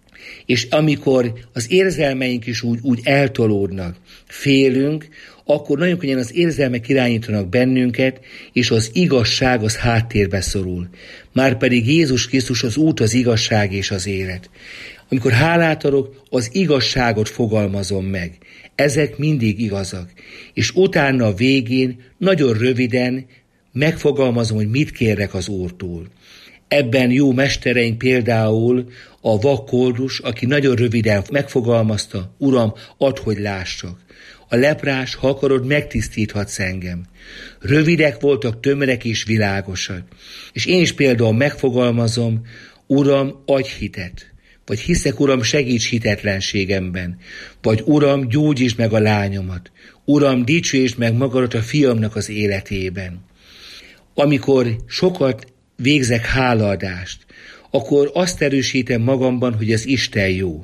És amikor az érzelmeink is úgy, úgy eltolódnak, félünk, akkor nagyon könnyen az érzelmek irányítanak bennünket, és az igazság az háttérbe szorul. Márpedig Jézus Krisztus az út, az igazság és az élet. Amikor hálát adok, az igazságot fogalmazom meg. Ezek mindig igazak. És utána a végén nagyon röviden megfogalmazom, hogy mit kérek az Úrtól. Ebben jó mestereink például a vakkoldus, aki nagyon röviden megfogalmazta, Uram, add, hogy lássak. A leprás, ha akarod, megtisztíthatsz engem. Rövidek voltak, tömörek és világosak. És én is például megfogalmazom, Uram, adj hitet. Vagy hiszek, Uram, segíts hitetlenségemben. Vagy Uram, gyógyítsd meg a lányomat. Uram, dicsőítsd meg magadat a fiamnak az életében. Amikor sokat végzek hálaadást, akkor azt erősítem magamban, hogy az Isten jó.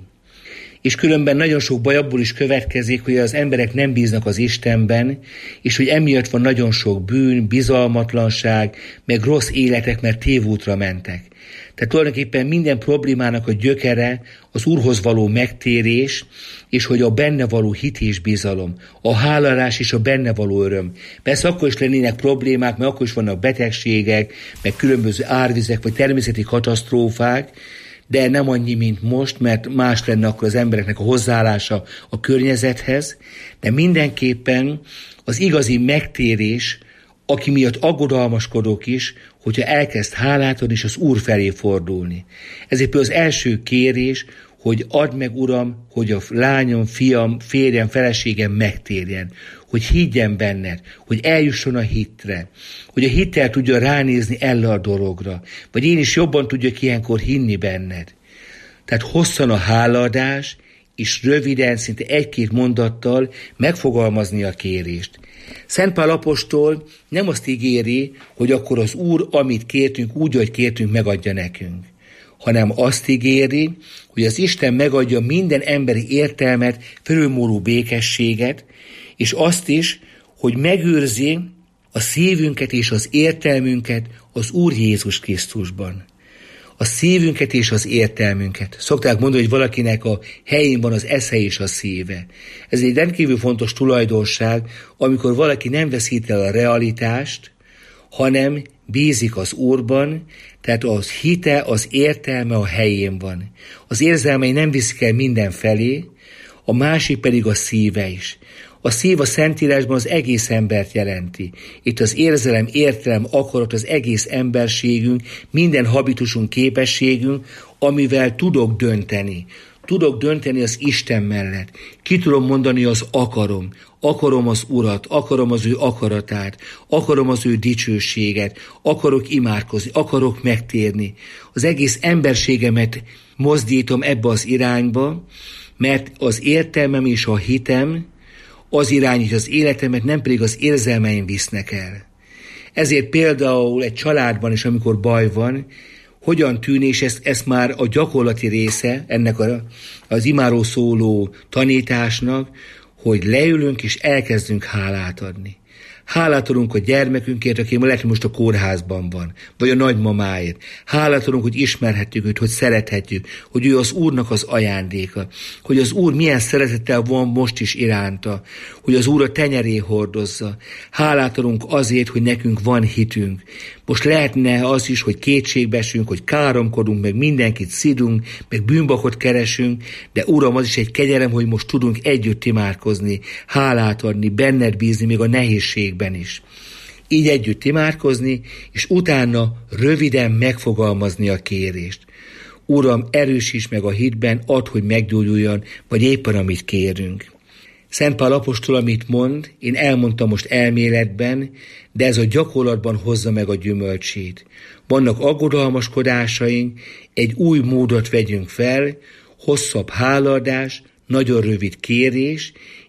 És különben nagyon sok baj abból is következik, hogy az emberek nem bíznak az Istenben, és hogy emiatt van nagyon sok bűn, bizalmatlanság, meg rossz életek, mert tévútra mentek. Tehát tulajdonképpen minden problémának a gyökere az Úrhoz való megtérés, és hogy a benne való hit és bizalom, a hálalás és a benne való öröm. Persze akkor is lennének problémák, mert akkor is vannak betegségek, meg különböző árvizek, vagy természeti katasztrófák, de nem annyi, mint most, mert más lenne akkor az embereknek a hozzáállása a környezethez, de mindenképpen az igazi megtérés, aki miatt aggodalmaskodok is, hogyha elkezd hálát adni és az Úr felé fordulni. Ezért például az első kérés, hogy add meg, Uram, hogy a lányom, fiam, férjem, feleségem megtérjen, hogy higgyen benned, hogy eljusson a hitre, hogy a hittel tudja ránézni elle a dologra, vagy én is jobban tudjak ilyenkor hinni benned. Tehát hosszan a hálaadás, és röviden, szinte egy-két mondattal megfogalmazni a kérést. Szent Pál apostol nem azt ígéri, hogy akkor az Úr, amit kértünk, úgy, hogy kértünk, megadja nekünk, hanem azt ígéri, hogy az Isten megadja minden emberi értelmet, fölülmúló békességet, és azt is, hogy megőrzi a szívünket és az értelmünket az Úr Jézus Krisztusban. A szívünket és az értelmünket. Szokták mondani, hogy valakinek a helyén van az esze és a szíve. Ez egy rendkívül fontos tulajdonság, amikor valaki nem veszít el a realitást, hanem bízik az Úrban, tehát az hite, az értelme a helyén van. Az érzelmei nem viszik el mindenfelé, a másik pedig a szíve is. A szív a Szentírásban az egész embert jelenti. Itt az érzelem, értelem, akarat, az egész emberségünk, minden habitusunk, képességünk, amivel tudok dönteni. Tudok dönteni az Isten mellett. Ki tudom mondani az akarom. Akarom az Urat, akarom az ő akaratát, akarom az ő dicsőséget, akarok imádkozni, akarok megtérni. Az egész emberségemet mozdítom ebbe az irányba, mert az értelmem és a hitem az irányítja az életemet, nem pedig az érzelmeim visznek el. Ezért például egy családban is, amikor baj van, hogyan tűnik, és ez, ez már a gyakorlati része ennek a, az imáról szóló tanításnak, hogy leülünk és elkezdünk hálát adni. Hálát adunk a gyermekünkért, aki lehet, most a kórházban van, vagy a nagymamáért. Hálát adunk, hogy ismerhetjük őt, hogy szerethetjük, hogy ő az Úrnak az ajándéka, hogy az Úr milyen szeretettel van most is iránta, hogy az Úr a tenyeré hordozza. Hálát adunk azért, hogy nekünk van hitünk. Most lehetne az is, hogy kétségbe esünk, hogy káromkodunk, meg mindenkit szidunk, meg bűnbakot keresünk, de Uram, az is egy kegyelem, hogy most tudunk együtt imádkozni, hálát adni, benned bízni, még a nehézségben is. Így együtt imádkozni, és utána röviden megfogalmazni a kérést. Uram, erősíts meg a hitben, add, hogy meggyógyuljon, vagy éppen amit kérünk. Szent Pál apostol, amit mond, én elmondtam most elméletben, de ez a gyakorlatban hozza meg a gyümölcsét. Vannak aggodalmaskodásaink, egy új módot vegyünk fel, hosszabb hálaadás, nagyon rövid kérés,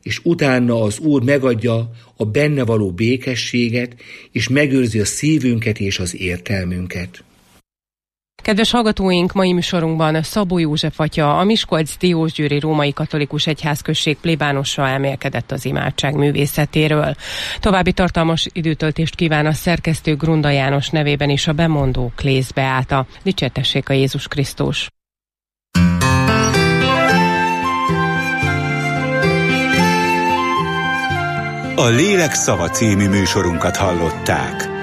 és utána az Úr megadja a benne való békességet, és megőrzi a szívünket és az értelmünket. Kedves hallgatóink, mai műsorunkban Szabó József atya, a Miskolc-Diósgyőri Római Katolikus Egyházközség plébánosa elmélkedett az imádság művészetéről. További tartalmas időtöltést kíván a szerkesztő Grunda János nevében is a bemondó Klész Beáta. Dicsértessék a Jézus Krisztus! A Lélek szava című műsorunkat hallották.